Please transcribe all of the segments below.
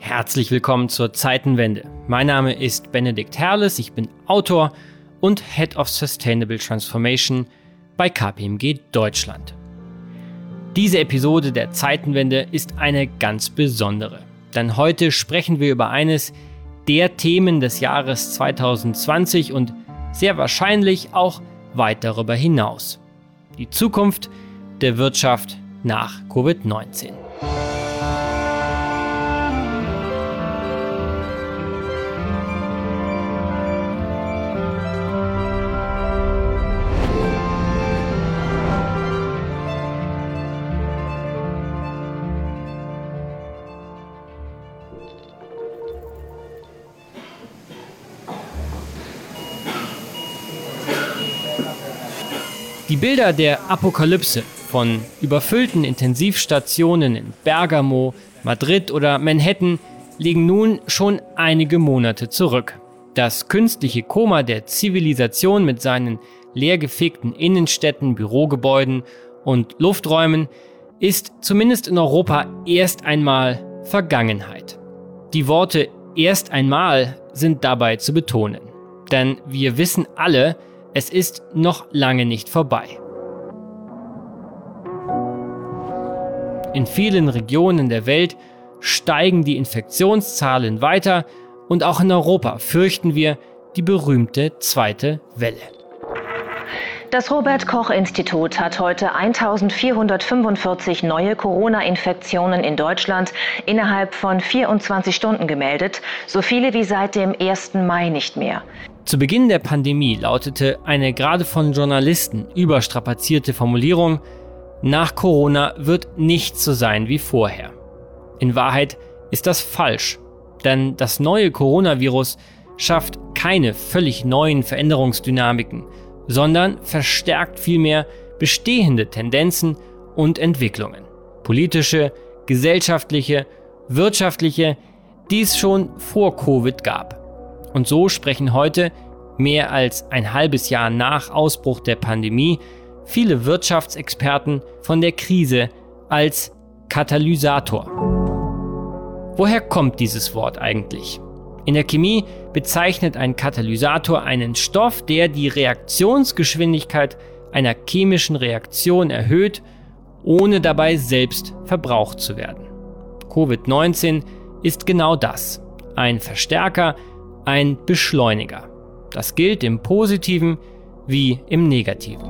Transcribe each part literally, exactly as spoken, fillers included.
Herzlich willkommen zur Zeitenwende. Mein Name ist Benedikt Herles, ich bin Autor und Head of Sustainable Transformation bei K P M G Deutschland. Diese Episode der Zeitenwende ist eine ganz besondere, denn heute sprechen wir über eines der Themen des Jahres zwanzig zwanzig und sehr wahrscheinlich auch weit darüber hinaus. Die Zukunft der Wirtschaft nach Covid neunzehn. Die Bilder der Apokalypse von überfüllten Intensivstationen in Bergamo, Madrid oder Manhattan liegen nun schon einige Monate zurück. Das künstliche Koma der Zivilisation mit seinen leergefegten Innenstädten, Bürogebäuden und Lufträumen ist zumindest in Europa erst einmal Vergangenheit. Die Worte erst einmal sind dabei zu betonen, denn wir wissen alle, es ist noch lange nicht vorbei. In vielen Regionen der Welt steigen die Infektionszahlen weiter und auch in Europa fürchten wir die berühmte zweite Welle. Das Robert-Koch-Institut hat heute eintausendvierhundertfünfundvierzig neue Corona-Infektionen in Deutschland innerhalb von vierundzwanzig Stunden gemeldet, so viele wie seit dem ersten Mai nicht mehr. Zu Beginn der Pandemie lautete eine gerade von Journalisten überstrapazierte Formulierung: Nach Corona wird nichts so sein wie vorher. In Wahrheit ist das falsch, denn das neue Coronavirus schafft keine völlig neuen Veränderungsdynamiken, sondern verstärkt vielmehr bestehende Tendenzen und Entwicklungen. Politische, gesellschaftliche, wirtschaftliche, die es schon vor Covid gab. Und so sprechen heute, mehr als ein halbes Jahr nach Ausbruch der Pandemie, viele Wirtschaftsexperten von der Krise als Katalysator. Woher kommt dieses Wort eigentlich? In der Chemie bezeichnet ein Katalysator einen Stoff, der die Reaktionsgeschwindigkeit einer chemischen Reaktion erhöht, ohne dabei selbst verbraucht zu werden. Covid neunzehn ist genau das: ein Verstärker, ein Beschleuniger. Das gilt im Positiven wie im Negativen.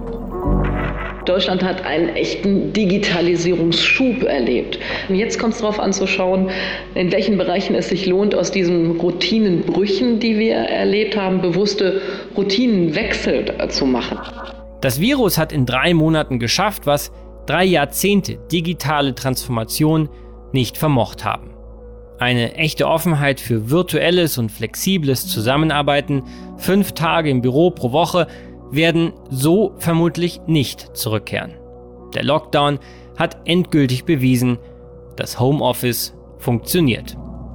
Deutschland hat einen echten Digitalisierungsschub erlebt. Und jetzt kommt es darauf an zu schauen, in welchen Bereichen es sich lohnt, aus diesen Routinenbrüchen, die wir erlebt haben, bewusste Routinenwechsel zu machen. Das Virus hat in drei Monaten geschafft, was drei Jahrzehnte digitale Transformation nicht vermocht haben. Eine echte Offenheit für virtuelles und flexibles Zusammenarbeiten, fünf Tage im Büro pro Woche, werden so vermutlich nicht zurückkehren. Der Lockdown hat endgültig bewiesen, das Homeoffice funktioniert.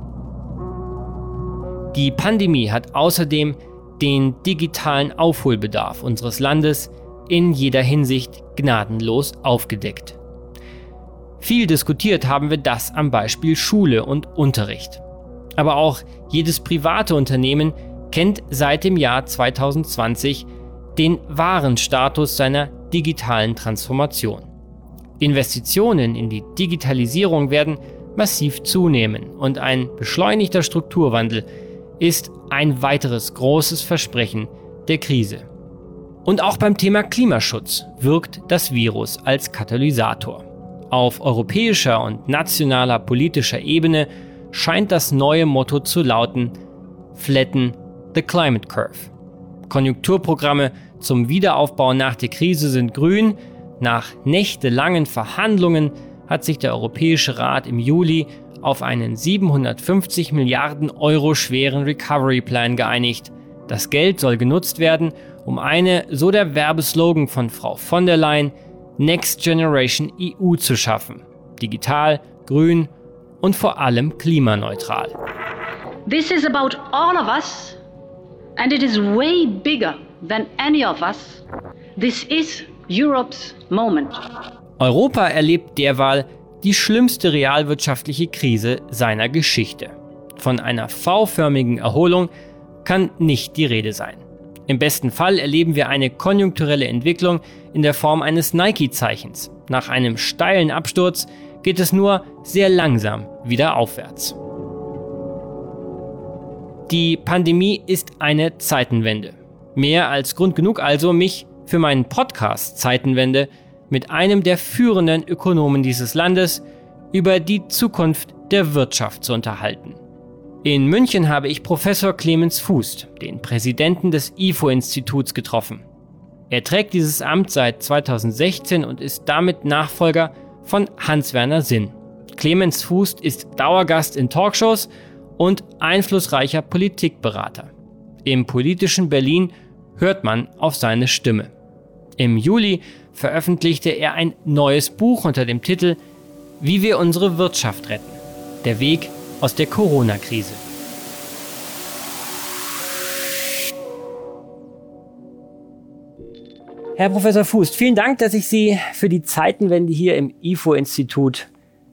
Die Pandemie hat außerdem den digitalen Aufholbedarf unseres Landes in jeder Hinsicht gnadenlos aufgedeckt. Viel diskutiert haben wir das am Beispiel Schule und Unterricht. Aber auch jedes private Unternehmen kennt seit dem Jahr zwanzig zwanzig den wahren Status seiner digitalen Transformation. Investitionen in die Digitalisierung werden massiv zunehmen und ein beschleunigter Strukturwandel ist ein weiteres großes Versprechen der Krise. Und auch beim Thema Klimaschutz wirkt das Virus als Katalysator. Auf europäischer und nationaler politischer Ebene scheint das neue Motto zu lauten: Flatten the Climate Curve. Konjunkturprogramme zum Wiederaufbau nach der Krise sind grün. Nach nächtelangen Verhandlungen hat sich der Europäische Rat im Juli auf einen siebenhundertfünfzig Milliarden Euro schweren Recovery-Plan geeinigt. Das Geld soll genutzt werden, um eine, so der Werbeslogan von Frau von der Leyen, Next Generation E U zu schaffen. Digital, grün und vor allem klimaneutral. This is about all of us and it is way bigger than any of us. This is Europe's moment. Europa erlebt derweil die schlimmste realwirtschaftliche Krise seiner Geschichte. Von einer V-förmigen Erholung kann nicht die Rede sein. Im besten Fall erleben wir eine konjunkturelle Entwicklung in der Form eines Nike-Zeichens. Nach einem steilen Absturz geht es nur sehr langsam wieder aufwärts. Die Pandemie ist eine Zeitenwende. Mehr als Grund genug also, mich für meinen Podcast Zeitenwende mit einem der führenden Ökonomen dieses Landes über die Zukunft der Wirtschaft zu unterhalten. In München habe ich Professor Clemens Fuest, den Präsidenten des I F O-Instituts, getroffen. Er trägt dieses Amt seit zweitausendsechzehn und ist damit Nachfolger von Hans-Werner Sinn. Clemens Fuest ist Dauergast in Talkshows und einflussreicher Politikberater. Im politischen Berlin hört man auf seine Stimme. Im Juli veröffentlichte er ein neues Buch unter dem Titel »Wie wir unsere Wirtschaft retten. Der Weg aus der Corona-Krise«. Herr Professor Fuest, vielen Dank, dass ich Sie für die Zeitenwende hier im I F O-Institut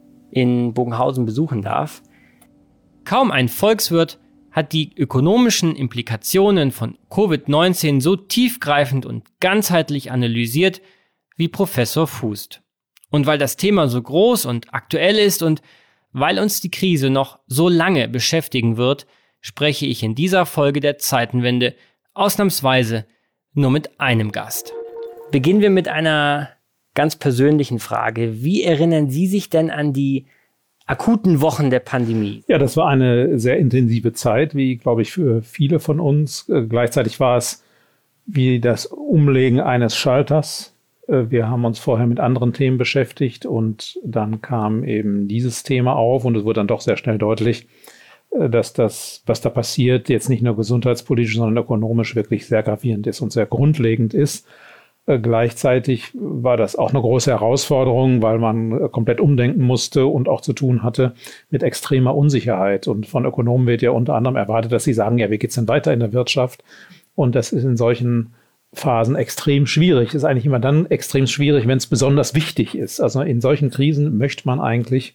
in Bogenhausen besuchen darf. Kaum ein Volkswirt hat die ökonomischen Implikationen von Covid neunzehn so tiefgreifend und ganzheitlich analysiert wie Professor Fuest. Und weil das Thema so groß und aktuell ist und weil uns die Krise noch so lange beschäftigen wird, spreche ich in dieser Folge der Zeitenwende ausnahmsweise nur mit einem Gast. Beginnen wir mit einer ganz persönlichen Frage. Wie erinnern Sie sich denn an die akuten Wochen der Pandemie? Ja, das war eine sehr intensive Zeit, wie, glaube ich, für viele von uns. Äh, gleichzeitig war es wie das Umlegen eines Schalters. Äh, wir haben uns vorher mit anderen Themen beschäftigt und dann kam eben dieses Thema auf und es wurde dann doch sehr schnell deutlich, äh, dass das, was da passiert, jetzt nicht nur gesundheitspolitisch, sondern ökonomisch wirklich sehr gravierend ist und sehr grundlegend ist. Äh, gleichzeitig war das auch eine große Herausforderung, weil man äh, komplett umdenken musste und auch zu tun hatte mit extremer Unsicherheit. Und von Ökonomen wird ja unter anderem erwartet, dass sie sagen, ja, wie geht's denn weiter in der Wirtschaft? Und das ist in solchen Phasen extrem schwierig. Das ist eigentlich immer dann extrem schwierig, wenn es besonders wichtig ist. Also in solchen Krisen möchte man eigentlich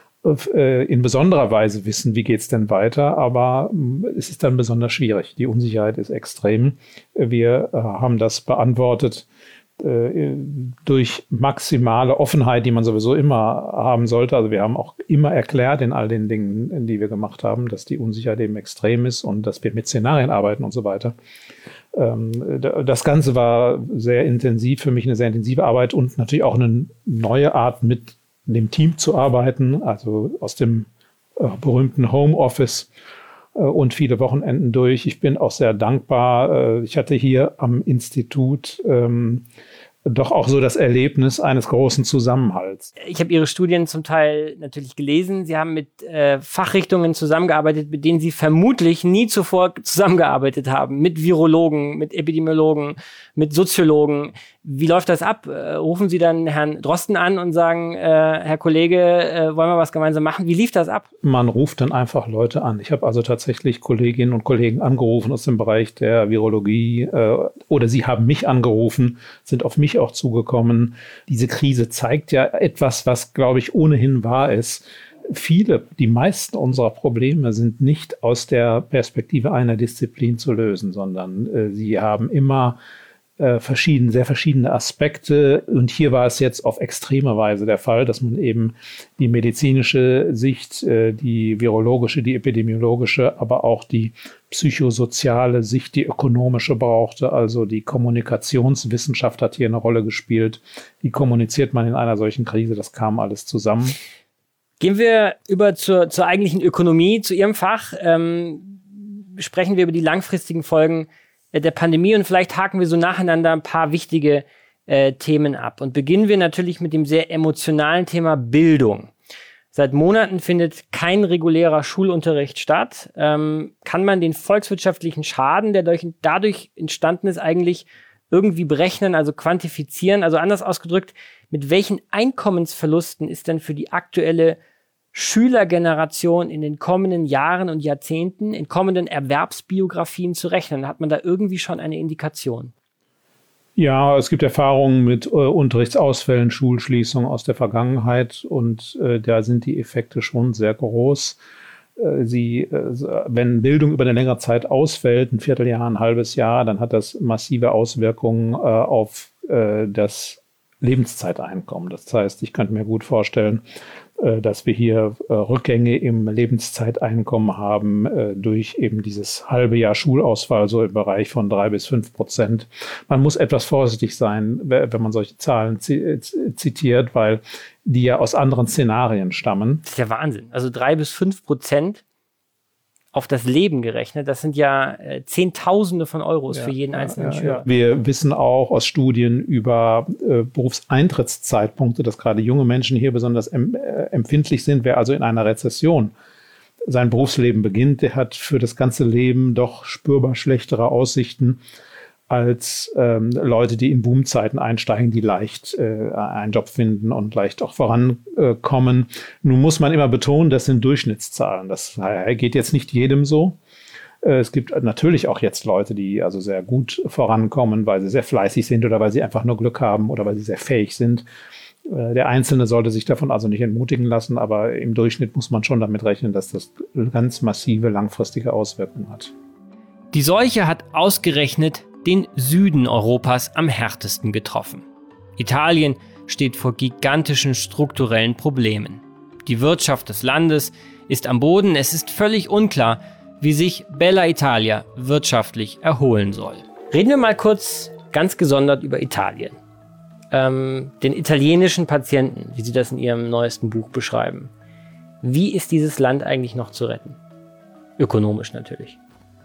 äh, in besonderer Weise wissen, wie geht's denn weiter, aber äh, es ist dann besonders schwierig. Die Unsicherheit ist extrem. Wir äh, haben das beantwortet äh, durch maximale Offenheit, die man sowieso immer haben sollte. Also wir haben auch immer erklärt in all den Dingen, die wir gemacht haben, dass die Unsicherheit eben extrem ist und dass wir mit Szenarien arbeiten und so weiter. Ähm, das Ganze war sehr intensiv, für mich eine sehr intensive Arbeit und natürlich auch eine neue Art, mit dem Team zu arbeiten, also aus dem äh, berühmten Homeoffice äh, und viele Wochenenden durch. Ich bin auch sehr dankbar. Äh, ich hatte hier am Institut ähm, doch auch so das Erlebnis eines großen Zusammenhalts. Ich habe Ihre Studien zum Teil natürlich gelesen. Sie haben mit äh, Fachrichtungen zusammengearbeitet, mit denen Sie vermutlich nie zuvor zusammengearbeitet haben. Mit Virologen, mit Epidemiologen, mit Soziologen. Wie läuft das ab? Äh, rufen Sie dann Herrn Drosten an und sagen, äh, Herr Kollege, äh, wollen wir was gemeinsam machen? Wie lief das ab? Man ruft dann einfach Leute an. Ich habe also tatsächlich Kolleginnen und Kollegen angerufen aus dem Bereich der Virologie äh, oder sie haben mich angerufen, sind auf mich auch zugekommen. Diese Krise zeigt ja etwas, was, glaube ich, ohnehin wahr ist. Viele, die meisten unserer Probleme sind nicht aus der Perspektive einer Disziplin zu lösen, sondern äh, sie haben immer äh, verschieden, sehr verschiedene Aspekte. Und hier war es jetzt auf extreme Weise der Fall, dass man eben die medizinische Sicht, äh, die virologische, die epidemiologische, aber auch die psychosoziale Sicht, die ökonomische brauchte. Also die Kommunikationswissenschaft hat hier eine Rolle gespielt. Wie kommuniziert man in einer solchen Krise? Das kam alles zusammen. Gehen wir über zur, zur eigentlichen Ökonomie, zu Ihrem Fach. Ähm, sprechen wir über die langfristigen Folgen äh, der Pandemie und vielleicht haken wir so nacheinander ein paar wichtige äh, Themen ab. Und beginnen wir natürlich mit dem sehr emotionalen Thema Bildung. Seit Monaten findet kein regulärer Schulunterricht statt. Ähm, kann man den volkswirtschaftlichen Schaden, der durch, dadurch entstanden ist, eigentlich irgendwie berechnen, also quantifizieren? Also anders ausgedrückt, mit welchen Einkommensverlusten ist denn für die aktuelle Schülergeneration in den kommenden Jahren und Jahrzehnten, in kommenden Erwerbsbiografien zu rechnen? Hat man da irgendwie schon eine Indikation? Ja, es gibt Erfahrungen mit äh, Unterrichtsausfällen, Schulschließungen aus der Vergangenheit und äh, da sind die Effekte schon sehr groß. Äh, sie, äh, wenn Bildung über eine längere Zeit ausfällt, ein Vierteljahr, ein halbes Jahr, dann hat das massive Auswirkungen äh, auf äh, das Lebenszeiteinkommen. Das heißt, ich könnte mir gut vorstellen, äh, dass wir hier äh, Rückgänge im Lebenszeiteinkommen haben äh, durch eben dieses halbe Jahr Schulausfall, so im Bereich von drei bis fünf Prozent. Man muss etwas vorsichtig sein, wenn man solche Zahlen zitiert, weil die ja aus anderen Szenarien stammen. Das ist ja Wahnsinn. Also drei bis fünf Prozent auf das Leben gerechnet, das sind ja äh, Zehntausende von Euros ja, für jeden einzelnen ja, Schüler. Ja. Wir wissen auch aus Studien über äh, Berufseintrittszeitpunkte, dass gerade junge Menschen hier besonders em- äh, empfindlich sind. Wer also in einer Rezession sein Berufsleben beginnt, der hat für das ganze Leben doch spürbar schlechtere Aussichten als ähm, Leute, die in Boomzeiten einsteigen, die leicht äh, einen Job finden und leicht auch vorankommen. Äh, Nun muss man immer betonen, das sind Durchschnittszahlen. Das äh, geht jetzt nicht jedem so. Äh, es gibt natürlich auch jetzt Leute, die also sehr gut vorankommen, weil sie sehr fleißig sind oder weil sie einfach nur Glück haben oder weil sie sehr fähig sind. Äh, der Einzelne sollte sich davon also nicht entmutigen lassen, aber im Durchschnitt muss man schon damit rechnen, dass das ganz massive langfristige Auswirkungen hat. Die Seuche hat ausgerechnet den Süden Europas am härtesten getroffen. Italien steht vor gigantischen strukturellen Problemen. Die Wirtschaft des Landes ist am Boden. Es ist völlig unklar, wie sich Bella Italia wirtschaftlich erholen soll. Reden wir mal kurz ganz gesondert über Italien. Ähm, den italienischen Patienten, wie Sie das in Ihrem neuesten Buch beschreiben. Wie ist dieses Land eigentlich noch zu retten? Ökonomisch natürlich.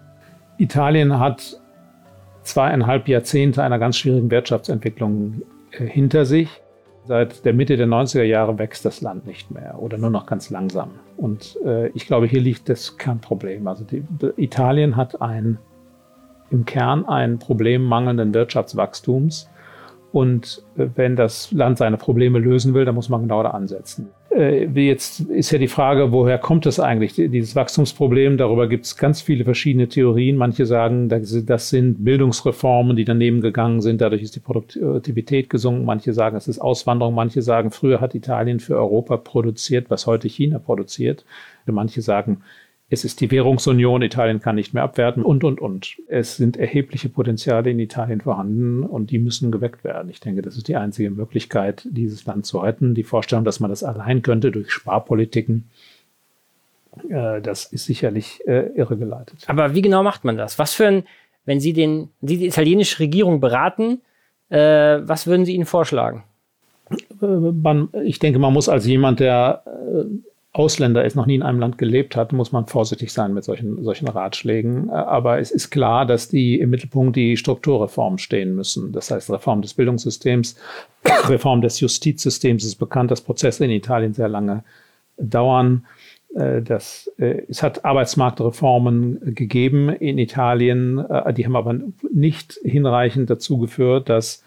Italien hat zweieinhalb Jahrzehnte einer ganz schwierigen Wirtschaftsentwicklung äh, hinter sich. Seit der Mitte der neunziger Jahre wächst das Land nicht mehr oder nur noch ganz langsam. Und äh, ich glaube, hier liegt das Kernproblem. Also die, Italien hat ein, im Kern ein Problem mangelnden Wirtschaftswachstums. Und äh, wenn das Land seine Probleme lösen will, dann muss man genau da ansetzen. Äh, jetzt ist ja die Frage, woher kommt das eigentlich, dieses Wachstumsproblem? Darüber gibt es ganz viele verschiedene Theorien. Manche sagen, das sind Bildungsreformen, die daneben gegangen sind. Dadurch ist die Produktivität gesunken. Manche sagen, es ist Auswanderung. Manche sagen, früher hat Italien für Europa produziert, was heute China produziert. Manche sagen, es ist die Währungsunion, Italien kann nicht mehr abwerten und, und, und. Es sind erhebliche Potenziale in Italien vorhanden und die müssen geweckt werden. Ich denke, das ist die einzige Möglichkeit, dieses Land zu retten. Die Vorstellung, dass man das allein könnte durch Sparpolitiken, äh, das ist sicherlich äh, irregeleitet. Aber wie genau macht man das? Was für ein, wenn Sie, den, Sie die italienische Regierung beraten, äh, was würden Sie ihnen vorschlagen? Äh, man, ich denke, man muss als jemand, der äh, Ausländer ist, noch nie in einem Land gelebt hat, muss man vorsichtig sein mit solchen, solchen Ratschlägen. Aber es ist klar, dass die im Mittelpunkt die Strukturreformen stehen müssen. Das heißt, Reform des Bildungssystems, Reform des Justizsystems. Es ist bekannt, dass Prozesse in Italien sehr lange dauern. Das, es hat Arbeitsmarktreformen gegeben in Italien. Die haben aber nicht hinreichend dazu geführt, dass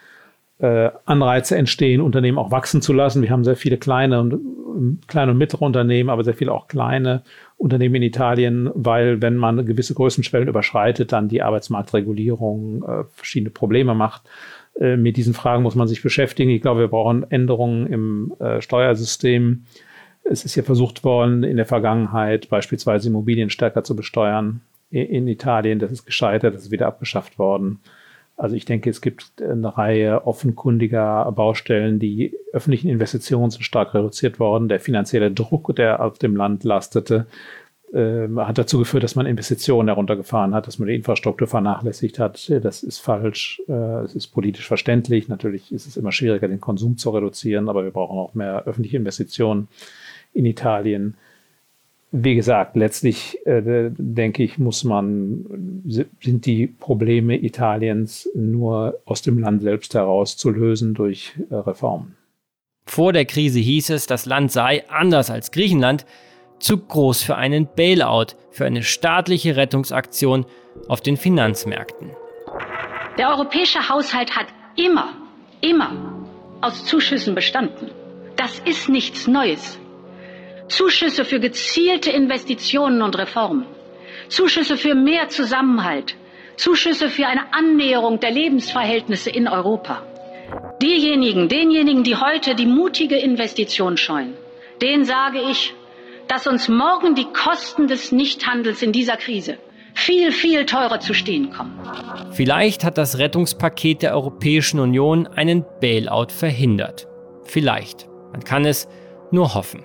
Anreize entstehen, Unternehmen auch wachsen zu lassen. Wir haben sehr viele kleine und kleine und mittlere Unternehmen, aber sehr viele auch kleine Unternehmen in Italien, weil wenn man gewisse Größenschwellen überschreitet, dann die Arbeitsmarktregulierung äh, verschiedene Probleme macht. Äh, mit diesen Fragen muss man sich beschäftigen. Ich glaube, wir brauchen Änderungen im äh, Steuersystem. Es ist ja versucht worden, in der Vergangenheit beispielsweise Immobilien stärker zu besteuern in, in Italien. Das ist gescheitert, das ist wieder abgeschafft worden. Also ich denke, es gibt eine Reihe offenkundiger Baustellen. Die öffentlichen Investitionen sind stark reduziert worden. Der finanzielle Druck, der auf dem Land lastete, äh, hat dazu geführt, dass man Investitionen heruntergefahren hat, dass man die Infrastruktur vernachlässigt hat. Das ist falsch. Äh, es ist politisch verständlich. Natürlich ist es immer schwieriger, den Konsum zu reduzieren, aber wir brauchen auch mehr öffentliche Investitionen in Italien. Wie gesagt, letztlich äh, denke ich, muss man, sind die Probleme Italiens nur aus dem Land selbst heraus zu lösen durch äh, Reformen. Vor der Krise hieß es, das Land sei, anders als Griechenland, zu groß für einen Bailout, für eine staatliche Rettungsaktion auf den Finanzmärkten. Der europäische Haushalt hat immer, immer aus Zuschüssen bestanden. Das ist nichts Neues. Zuschüsse für gezielte Investitionen und Reformen, Zuschüsse für mehr Zusammenhalt, Zuschüsse für eine Annäherung der Lebensverhältnisse in Europa. Diejenigen, denjenigen, die heute die mutige Investition scheuen, denen sage ich, dass uns morgen die Kosten des Nichthandels in dieser Krise viel, viel teurer zu stehen kommen. Vielleicht hat das Rettungspaket der Europäischen Union einen Bailout verhindert. Vielleicht. Man kann es nur hoffen.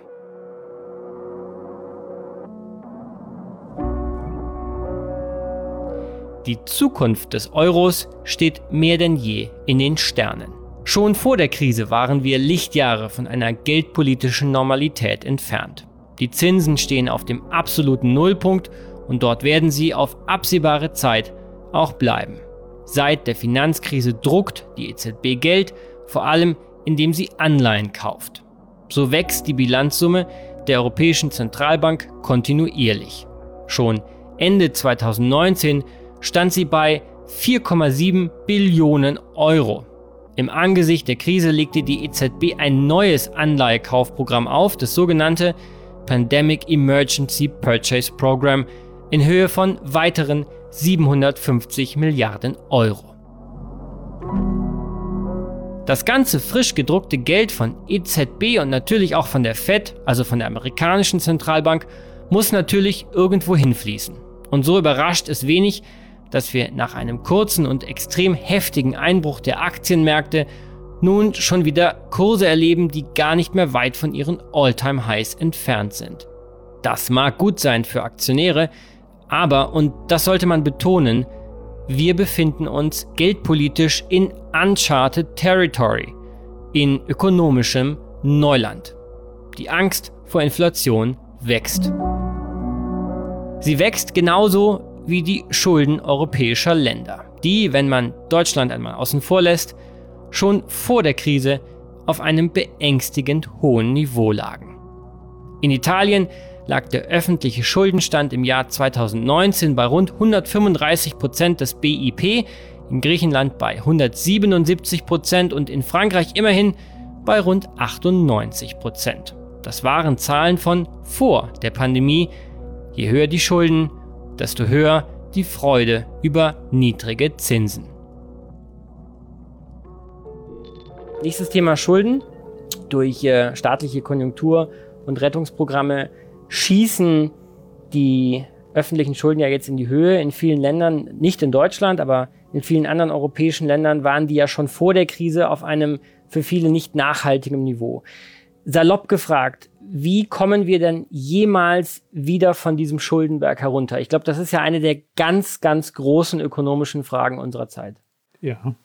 Die Zukunft des Euros steht mehr denn je in den Sternen. Schon vor der Krise waren wir Lichtjahre von einer geldpolitischen Normalität entfernt. Die Zinsen stehen auf dem absoluten Nullpunkt und dort werden sie auf absehbare Zeit auch bleiben. Seit der Finanzkrise druckt die E Z B Geld, vor allem indem sie Anleihen kauft. So wächst die Bilanzsumme der Europäischen Zentralbank kontinuierlich. Schon Ende zweitausendneunzehn stand sie bei vier Komma sieben Billionen Euro. Im Angesicht der Krise legte die E Z B ein neues Anleihekaufprogramm auf, das sogenannte Pandemic Emergency Purchase Program, in Höhe von weiteren siebenhundertfünfzig Milliarden Euro. Das ganze frisch gedruckte Geld von E Z B und natürlich auch von der Fed, also von der amerikanischen Zentralbank, muss natürlich irgendwo hinfließen. Und so überrascht es wenig, dass wir nach einem kurzen und extrem heftigen Einbruch der Aktienmärkte nun schon wieder Kurse erleben, die gar nicht mehr weit von ihren All-Time-Highs entfernt sind. Das mag gut sein für Aktionäre, aber, und das sollte man betonen, wir befinden uns geldpolitisch in uncharted territory, in ökonomischem Neuland. Die Angst vor Inflation wächst. Sie wächst genauso wie die Schulden europäischer Länder, die, wenn man Deutschland einmal außen vor lässt, schon vor der Krise auf einem beängstigend hohen Niveau lagen. In Italien lag der öffentliche Schuldenstand im Jahr zweitausendneunzehn bei rund hundertfünfunddreißig Prozent des B I P, in Griechenland bei hundertsiebenundsiebzig Prozent und in Frankreich immerhin bei rund achtundneunzig Prozent. Das waren Zahlen von vor der Pandemie. Je höher die Schulden, desto höher die Freude über niedrige Zinsen. Nächstes Thema Schulden. Durch äh, staatliche Konjunktur- und Rettungsprogramme schießen die öffentlichen Schulden ja jetzt in die Höhe. In vielen Ländern, nicht in Deutschland, aber in vielen anderen europäischen Ländern waren die ja schon vor der Krise auf einem für viele nicht nachhaltigem Niveau. Salopp gefragt, wie kommen wir denn jemals wieder von diesem Schuldenberg herunter? Ich glaube, das ist ja eine der ganz, ganz großen ökonomischen Fragen unserer Zeit. Ja,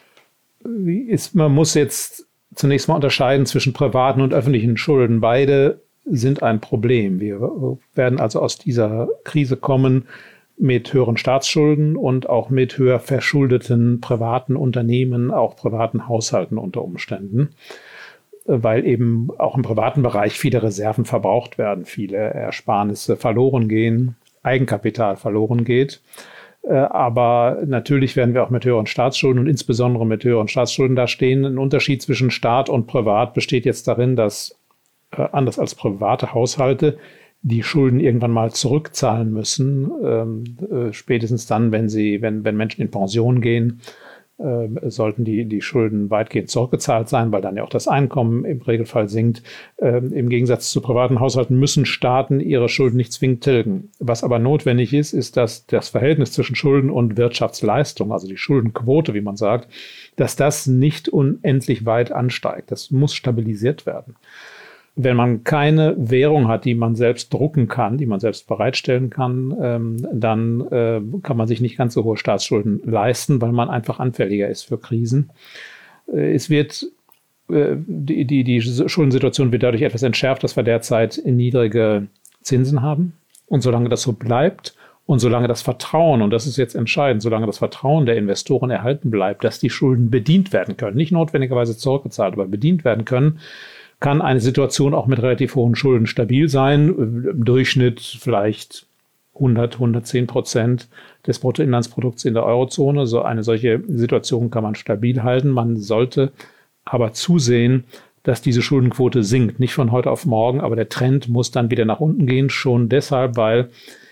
ist, man muss jetzt zunächst mal unterscheiden zwischen privaten und öffentlichen Schulden. Beide sind ein Problem. Wir werden also aus dieser Krise kommen mit höheren Staatsschulden und auch mit höher verschuldeten privaten Unternehmen, auch privaten Haushalten unter Umständen, weil eben auch im privaten Bereich viele Reserven verbraucht werden, viele Ersparnisse verloren gehen, Eigenkapital verloren geht. Aber natürlich werden wir auch mit höheren Staatsschulden und insbesondere mit höheren Staatsschulden da stehen. Ein Unterschied zwischen Staat und Privat besteht jetzt darin, dass anders als private Haushalte die Schulden irgendwann mal zurückzahlen müssen, äh, spätestens dann, wenn sie, wenn, wenn Menschen in Pension gehen, äh, sollten die, die Schulden weitgehend zurückgezahlt sein, weil dann ja auch das Einkommen im Regelfall sinkt. Äh, im Gegensatz zu privaten Haushalten müssen Staaten ihre Schulden nicht zwingend tilgen. Was aber notwendig ist, ist, dass das Verhältnis zwischen Schulden und Wirtschaftsleistung, also die Schuldenquote, wie man sagt, dass das nicht unendlich weit ansteigt. Das muss stabilisiert werden. Wenn man keine Währung hat, die man selbst drucken kann, die man selbst bereitstellen kann, ähm, dann äh, kann man sich nicht ganz so hohe Staatsschulden leisten, weil man einfach anfälliger ist für Krisen. Äh, es wird, äh, die, die, die Schuldensituation wird dadurch etwas entschärft, dass wir derzeit niedrige Zinsen haben. Und solange das so bleibt und solange das Vertrauen, und das ist jetzt entscheidend, solange das Vertrauen der Investoren erhalten bleibt, dass die Schulden bedient werden können, nicht notwendigerweise zurückgezahlt, aber bedient werden können, kann eine Situation auch mit relativ hohen Schulden stabil sein. Im Durchschnitt vielleicht hundert, hundertzehn Prozent des Bruttoinlandsprodukts in der Eurozone. So eine solche Situation kann man stabil halten. Man sollte aber zusehen, dass diese Schuldenquote sinkt. Nicht von heute auf morgen, aber der Trend muss dann wieder nach unten gehen. Schon deshalb, weil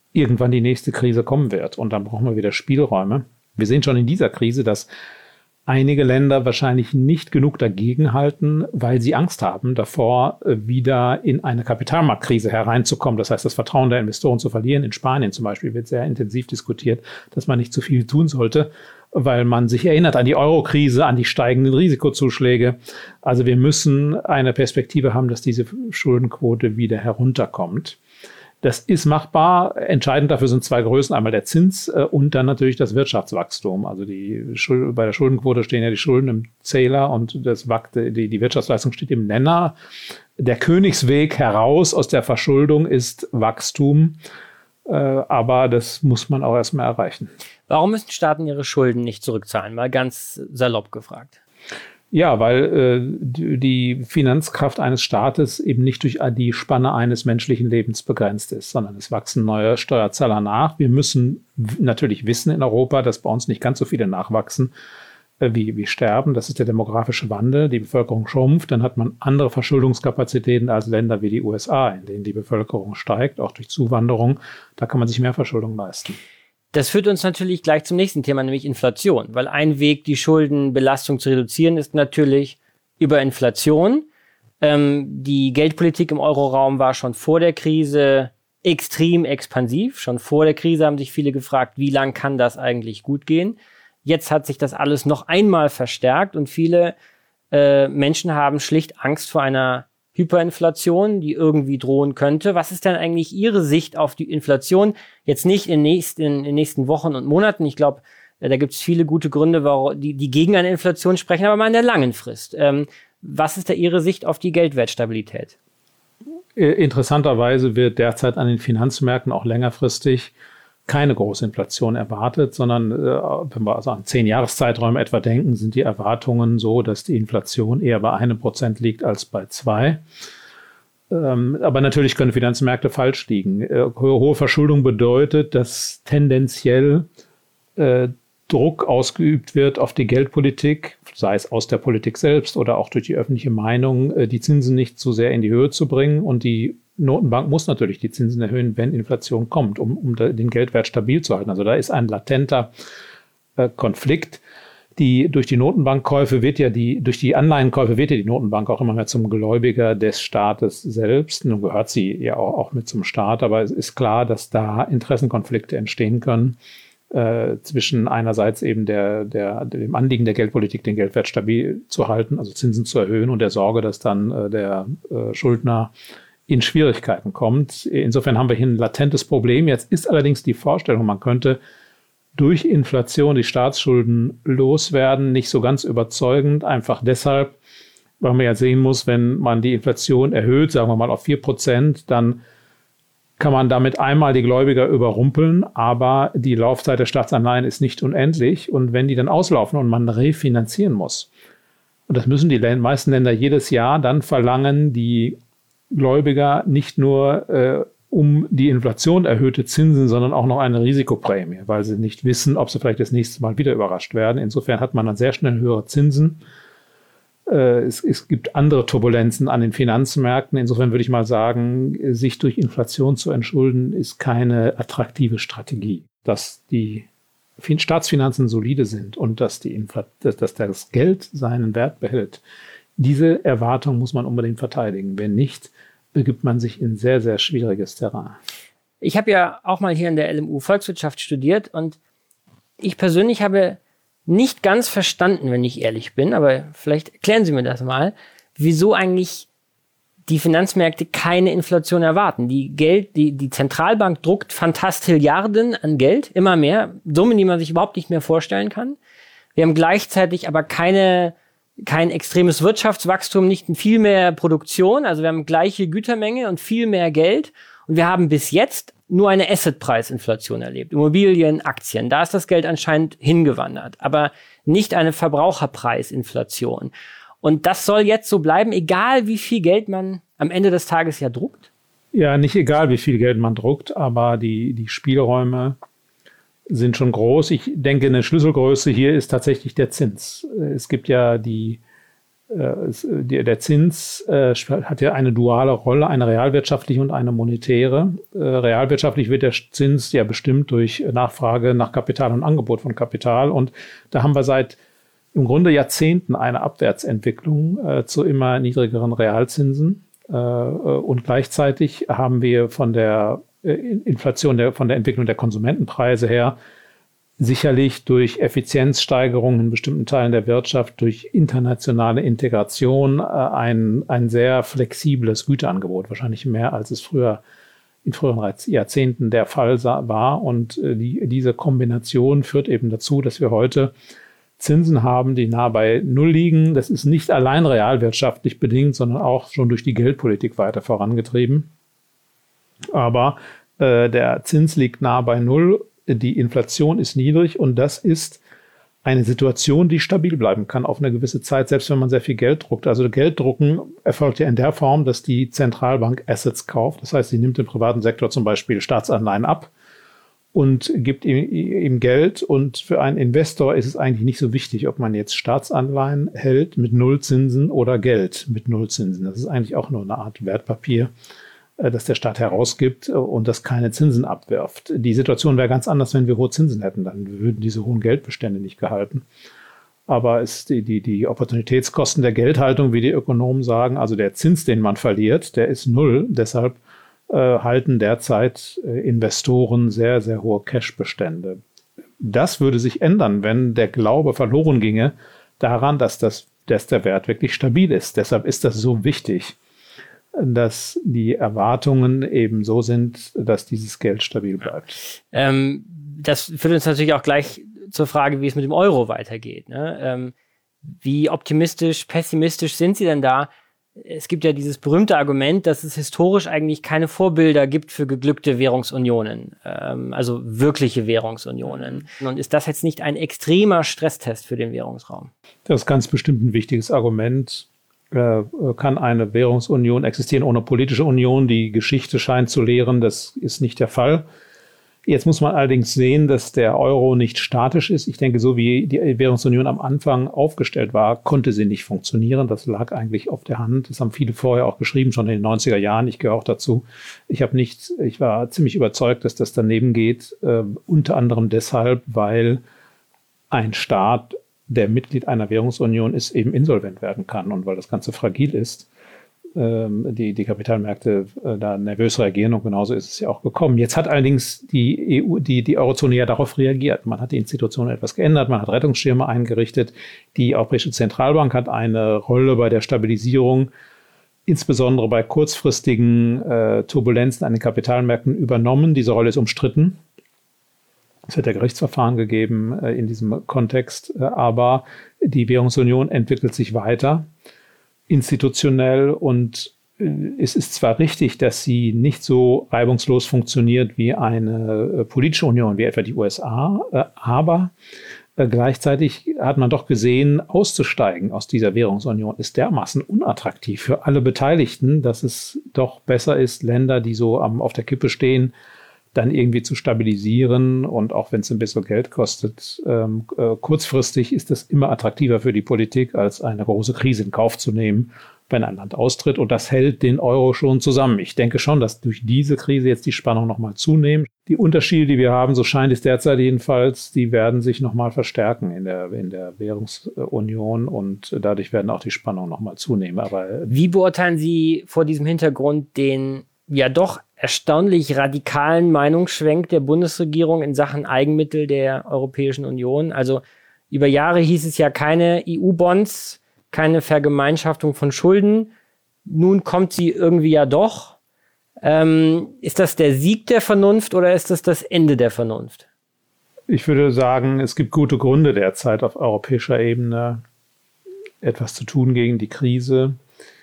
irgendwann die nächste Krise kommen wird. Und dann brauchen wir wieder Spielräume. Wir sehen schon in dieser Krise, dass einige Länder wahrscheinlich nicht genug dagegenhalten, weil sie Angst haben, davor wieder in eine Kapitalmarktkrise hereinzukommen. Das heißt, das Vertrauen der Investoren zu verlieren. In Spanien zum Beispiel wird sehr intensiv diskutiert, dass man nicht zu viel tun sollte, weil man sich erinnert an die Euro-Krise, an die steigenden Risikozuschläge. Also wir müssen eine Perspektive haben, dass diese Schuldenquote wieder herunterkommt. Das ist machbar. Entscheidend dafür sind zwei Größen. Einmal der Zins äh, und dann natürlich das Wirtschaftswachstum. Also die Schuld, bei der Schuldenquote stehen ja die Schulden im Zähler und das, die, die Wirtschaftsleistung steht im Nenner. Der Königsweg heraus aus der Verschuldung ist Wachstum. Äh, aber das muss man auch erstmal erreichen. Warum müssen Staaten ihre Schulden nicht zurückzahlen? Mal ganz salopp gefragt. Ja, weil äh, die Finanzkraft eines Staates eben nicht durch die Spanne eines menschlichen Lebens begrenzt ist, sondern es wachsen neue Steuerzahler nach. Wir müssen w- natürlich wissen in Europa, dass bei uns nicht ganz so viele nachwachsen, äh, wie, wie sterben. Das ist der demografische Wandel. Die Bevölkerung schrumpft. Dann hat man andere Verschuldungskapazitäten als Länder wie die U S A, in denen die Bevölkerung steigt, auch durch Zuwanderung. Da kann man sich mehr Verschuldung leisten. Das führt uns natürlich gleich zum nächsten Thema, nämlich Inflation. Weil ein Weg, die Schuldenbelastung zu reduzieren, ist natürlich über Inflation. Ähm, die Geldpolitik im Euroraum war schon vor der Krise extrem expansiv. Schon vor der Krise haben sich viele gefragt, wie lang kann das eigentlich gut gehen? Jetzt hat sich das alles noch einmal verstärkt und viele äh, Menschen haben schlicht Angst vor einer Hyperinflation, die irgendwie drohen könnte. Was ist denn eigentlich Ihre Sicht auf die Inflation? Jetzt nicht in, nächst, in, in den nächsten Wochen und Monaten. Ich glaube, da gibt es viele gute Gründe, warum die, die gegen eine Inflation sprechen, aber mal in der langen Frist. Ähm, was ist da Ihre Sicht auf die Geldwertstabilität? Interessanterweise wird derzeit an den Finanzmärkten auch längerfristig keine große Inflation erwartet, sondern äh, wenn wir also an zehn Jahreszeiträume etwa denken, sind die Erwartungen so, dass die Inflation eher bei einem Prozent liegt als bei zwei. Ähm, aber natürlich können Finanzmärkte falsch liegen. Äh, hohe Verschuldung bedeutet, dass tendenziell äh, Druck ausgeübt wird auf die Geldpolitik, sei es aus der Politik selbst oder auch durch die öffentliche Meinung, äh, die Zinsen nicht zu sehr in die Höhe zu bringen. Und die Notenbank muss natürlich die Zinsen erhöhen, wenn Inflation kommt, um, um den Geldwert stabil zu halten. Also da ist ein latenter äh, Konflikt. Die, durch die Notenbankkäufe wird ja die, durch die Anleihenkäufe wird ja die Notenbank auch immer mehr zum Gläubiger des Staates selbst. Nun gehört sie ja auch, auch mit zum Staat, aber es ist klar, dass da Interessenkonflikte entstehen können äh, zwischen einerseits eben der, der, dem Anliegen der Geldpolitik, den Geldwert stabil zu halten, also Zinsen zu erhöhen, und der Sorge, dass dann äh, der äh, Schuldner in Schwierigkeiten kommt. Insofern haben wir hier ein latentes Problem. Jetzt ist allerdings die Vorstellung, man könnte durch Inflation die Staatsschulden loswerden, nicht so ganz überzeugend. Einfach deshalb, weil man ja sehen muss, wenn man die Inflation erhöht, sagen wir mal auf vier Prozent, dann kann man damit einmal die Gläubiger überrumpeln, aber die Laufzeit der Staatsanleihen ist nicht unendlich. Und wenn die dann auslaufen und man refinanzieren muss, und das müssen die meisten Länder jedes Jahr, dann verlangen die Gläubiger nicht nur äh, um die Inflation erhöhte Zinsen, sondern auch noch eine Risikoprämie, weil sie nicht wissen, ob sie vielleicht das nächste Mal wieder überrascht werden. Insofern hat man dann sehr schnell höhere Zinsen. Äh, es, es gibt andere Turbulenzen an den Finanzmärkten. Insofern würde ich mal sagen, sich durch Inflation zu entschulden, ist keine attraktive Strategie. Dass die Staatsfinanzen solide sind und dass, die Infl- dass, dass das Geld seinen Wert behält, diese Erwartung muss man unbedingt verteidigen. Wenn nicht, begibt man sich in sehr, sehr schwieriges Terrain. Ich habe ja auch mal hier in der L M U Volkswirtschaft studiert und ich persönlich habe nicht ganz verstanden, wenn ich ehrlich bin, aber vielleicht erklären Sie mir das mal, wieso eigentlich die Finanzmärkte keine Inflation erwarten. Die Geld, die, die Zentralbank druckt Fantastilliarden an Geld, immer mehr, Summen, die man sich überhaupt nicht mehr vorstellen kann. Wir haben gleichzeitig aber keine kein extremes Wirtschaftswachstum, nicht viel mehr Produktion. Also wir haben gleiche Gütermenge und viel mehr Geld. Und wir haben bis jetzt nur eine Assetpreisinflation erlebt. Immobilien, Aktien, da ist das Geld anscheinend hingewandert. Aber nicht eine Verbraucherpreisinflation. Und das soll jetzt so bleiben, egal wie viel Geld man am Ende des Tages ja druckt? Ja, nicht egal wie viel Geld man druckt, aber die, die Spielräume sind schon groß. Ich denke, eine Schlüsselgröße hier ist tatsächlich der Zins. Es gibt ja die Der Zins hat ja eine duale Rolle, eine realwirtschaftliche und eine monetäre. Realwirtschaftlich wird der Zins ja bestimmt durch Nachfrage nach Kapital und Angebot von Kapital. Und da haben wir seit im Grunde Jahrzehnten eine Abwärtsentwicklung zu immer niedrigeren Realzinsen. Und gleichzeitig haben wir von der Inflation, der, von der Entwicklung der Konsumentenpreise her sicherlich durch Effizienzsteigerungen in bestimmten Teilen der Wirtschaft, durch internationale Integration äh, ein, ein sehr flexibles Güterangebot, wahrscheinlich mehr als es früher in früheren Jahrzehnten der Fall war. Und äh, die, diese Kombination führt eben dazu, dass wir heute Zinsen haben, die nah bei Null liegen. Das ist nicht allein realwirtschaftlich bedingt, sondern auch schon durch die Geldpolitik weiter vorangetrieben. Aber äh, der Zins liegt nah bei Null. Die Inflation ist niedrig und das ist eine Situation, die stabil bleiben kann auf eine gewisse Zeit, selbst wenn man sehr viel Geld druckt. Also Gelddrucken erfolgt ja in der Form, dass die Zentralbank Assets kauft. Das heißt, sie nimmt im privaten Sektor zum Beispiel Staatsanleihen ab und gibt ihm, ihm Geld. Und für einen Investor ist es eigentlich nicht so wichtig, ob man jetzt Staatsanleihen hält mit Nullzinsen oder Geld mit Nullzinsen. Das ist eigentlich auch nur eine Art Wertpapier, das der Staat herausgibt und das keine Zinsen abwirft. Die Situation wäre ganz anders, wenn wir hohe Zinsen hätten. Dann würden diese hohen Geldbestände nicht gehalten. Aber es die, die, die Opportunitätskosten der Geldhaltung, wie die Ökonomen sagen, also der Zins, den man verliert, der ist null. Deshalb äh, halten derzeit äh, Investoren sehr, sehr hohe Cashbestände. Das würde sich ändern, wenn der Glaube verloren ginge daran, dass, das, dass der Wert wirklich stabil ist. Deshalb ist das so wichtig, dass die Erwartungen eben so sind, dass dieses Geld stabil bleibt. Ähm, das führt uns natürlich auch gleich zur Frage, wie es mit dem Euro weitergeht. Ne? Ähm, wie optimistisch, pessimistisch sind Sie denn da? Es gibt ja dieses berühmte Argument, dass es historisch eigentlich keine Vorbilder gibt für geglückte Währungsunionen, ähm, also wirkliche Währungsunionen. Und ist das jetzt nicht ein extremer Stresstest für den Währungsraum? Das ist ganz bestimmt ein wichtiges Argument. Kann eine Währungsunion existieren ohne politische Union? Die Geschichte scheint zu lehren, das ist nicht der Fall. Jetzt muss man allerdings sehen, dass der Euro nicht statisch ist. Ich denke, so wie die Währungsunion am Anfang aufgestellt war, konnte sie nicht funktionieren. Das lag eigentlich auf der Hand. Das haben viele vorher auch geschrieben, schon in den neunziger Jahren. Ich gehöre auch dazu. Ich habe nicht, ich war ziemlich überzeugt, dass das daneben geht. Äh, unter anderem deshalb, weil ein Staat, der Mitglied einer Währungsunion ist, eben insolvent werden kann und weil das Ganze fragil ist, ähm, die, die Kapitalmärkte äh, da nervös reagieren und genauso ist es ja auch gekommen. Jetzt hat allerdings die E U, die, die Eurozone ja darauf reagiert. Man hat die Institutionen etwas geändert, man hat Rettungsschirme eingerichtet. Die Europäische Zentralbank hat eine Rolle bei der Stabilisierung, insbesondere bei kurzfristigen äh, Turbulenzen an den Kapitalmärkten übernommen. Diese Rolle ist umstritten. Es hat ja Gerichtsverfahren gegeben äh, in diesem Kontext, äh, aber die Währungsunion entwickelt sich weiter, institutionell, und äh, es ist zwar richtig, dass sie nicht so reibungslos funktioniert wie eine äh, politische Union, wie etwa die U S A, äh, aber äh, gleichzeitig hat man doch gesehen, auszusteigen aus dieser Währungsunion ist dermaßen unattraktiv für alle Beteiligten, dass es doch besser ist, Länder, die so am, auf der Kippe stehen, dann irgendwie zu stabilisieren. Und auch wenn es ein bisschen Geld kostet, ähm, äh, kurzfristig ist es immer attraktiver für die Politik, als eine große Krise in Kauf zu nehmen, wenn ein Land austritt. Und das hält den Euro schon zusammen. Ich denke schon, dass durch diese Krise jetzt die Spannung nochmal zunehmen. Die Unterschiede, die wir haben, so scheint es derzeit jedenfalls, die werden sich nochmal verstärken in der, in der Währungsunion und dadurch werden auch die Spannungen nochmal zunehmen. Aber wie beurteilen Sie vor diesem Hintergrund den ja doch erstaunlich radikalen Meinungsschwenk der Bundesregierung in Sachen Eigenmittel der Europäischen Union? Also über Jahre hieß es ja keine E U-Bonds, keine Vergemeinschaftung von Schulden. Nun kommt sie irgendwie ja doch. Ähm, ist das der Sieg der Vernunft oder ist das das Ende der Vernunft? Ich würde sagen, es gibt gute Gründe derzeit auf europäischer Ebene, etwas zu tun gegen die Krise.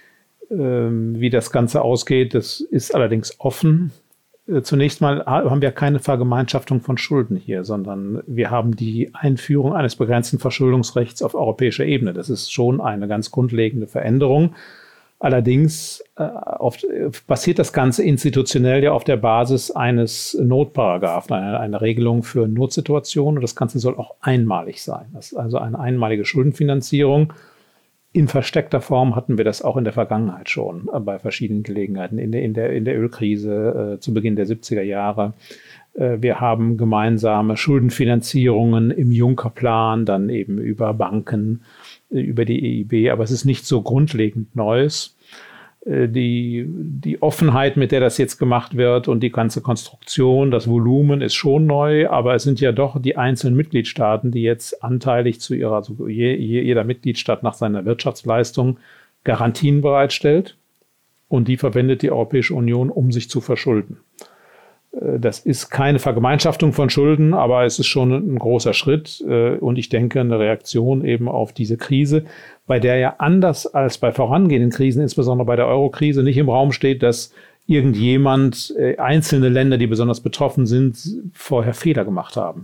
Wie das Ganze ausgeht, das ist allerdings offen. Zunächst mal haben wir keine Vergemeinschaftung von Schulden hier, sondern wir haben die Einführung eines begrenzten Verschuldungsrechts auf europäischer Ebene. Das ist schon eine ganz grundlegende Veränderung. Allerdings äh, auf, basiert das Ganze institutionell ja auf der Basis eines Notparagraphen, eine, eine Regelung für Notsituationen. Und das Ganze soll auch einmalig sein. Das ist also eine einmalige Schuldenfinanzierung. in versteckter Form hatten wir das auch in der Vergangenheit schon äh, bei verschiedenen Gelegenheiten, in der, in der, in der Ölkrise äh, zu Beginn der siebziger Jahre. Äh, wir haben gemeinsame Schuldenfinanzierungen im Juncker-Plan, dann eben über Banken, äh, über die E I B, aber es ist nicht so grundlegend Neues. Die, die Offenheit, mit der das jetzt gemacht wird und die ganze Konstruktion, das Volumen ist schon neu, aber es sind ja doch die einzelnen Mitgliedstaaten, die jetzt anteilig zu ihrer, also je, jeder Mitgliedstaat nach seiner Wirtschaftsleistung Garantien bereitstellt und die verwendet die Europäische Union, um sich zu verschulden. Das ist keine Vergemeinschaftung von Schulden, aber es ist schon ein großer Schritt und ich denke eine Reaktion eben auf diese Krise, bei der ja anders als bei vorangehenden Krisen, insbesondere bei der Euro-Krise, nicht im Raum steht, dass irgendjemand, einzelne Länder, die besonders betroffen sind, vorher Fehler gemacht haben,